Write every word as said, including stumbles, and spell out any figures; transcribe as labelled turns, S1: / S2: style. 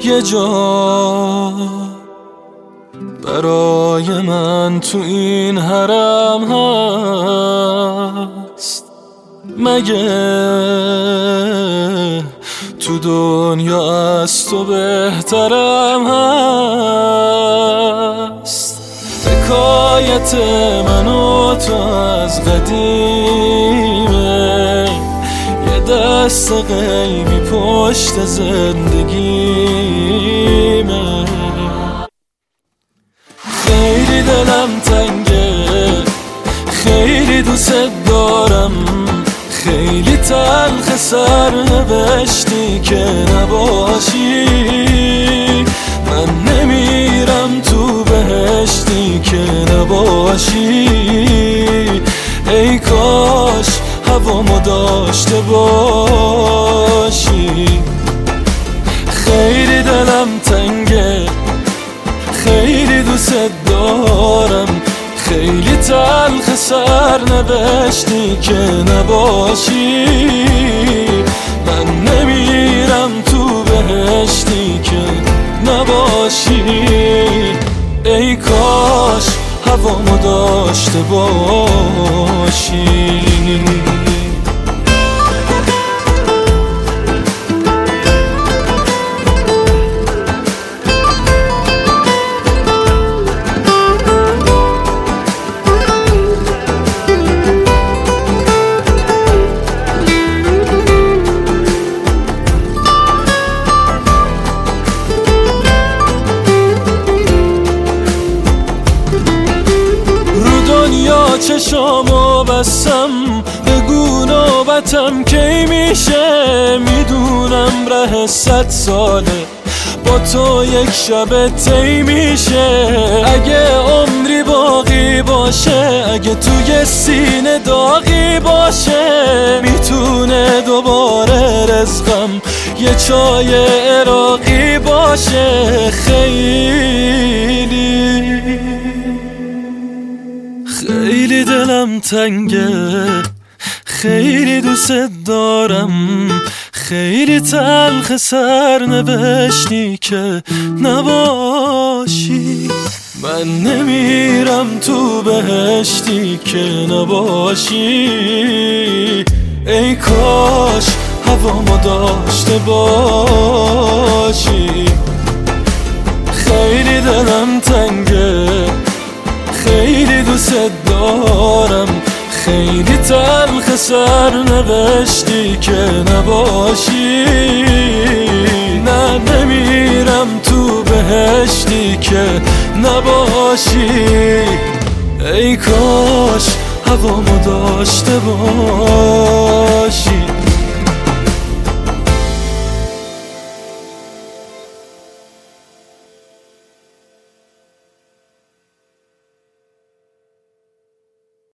S1: یه جا برای من تو این حرم هست، مگه تو دنیا از تو بهترم هست؟ حکایت من و تو از قدیمه، یه دست غیبی پشت زندگیمه. خیلی دلم تنگه، خیلی دوست دارم، خیلی تلخ سرنوشتی که نباشی. من نمیرم تو بهشتی که نباشی. ای کاش هوامو داشته باشی. خیلی دلم تنگه، خیلی دوست دارم، خیلی تلخ سرنوشتی که نباشی. من نمیرم تو بهشتی که نباشی. ای کاش هوامو داشته باشی. چشامو بستم، بگو نوبتم کی میشه. میدونم ره صد ساله با تو یک شب طی میشه. اگه عمری باقی باشه، اگه توی سینه داغی باشه، میتونه دوباره رزقم یه چای عراقی باشه. خیلی خیلی دلم تنگه، خیلی دوست دارم، خیلی تلخ سرنوشتی که نباشی. من نمیرم تو بهشتی که نباشی. ای کاش هوامو داشته باشی. خیلی دلم تنگه، خیلی دوست دارم، خیلی تلخ سرنوشتی که نباشی. نه نمیرم تو بهشتی که نباشی. ای کاش هوامو داشته باشی.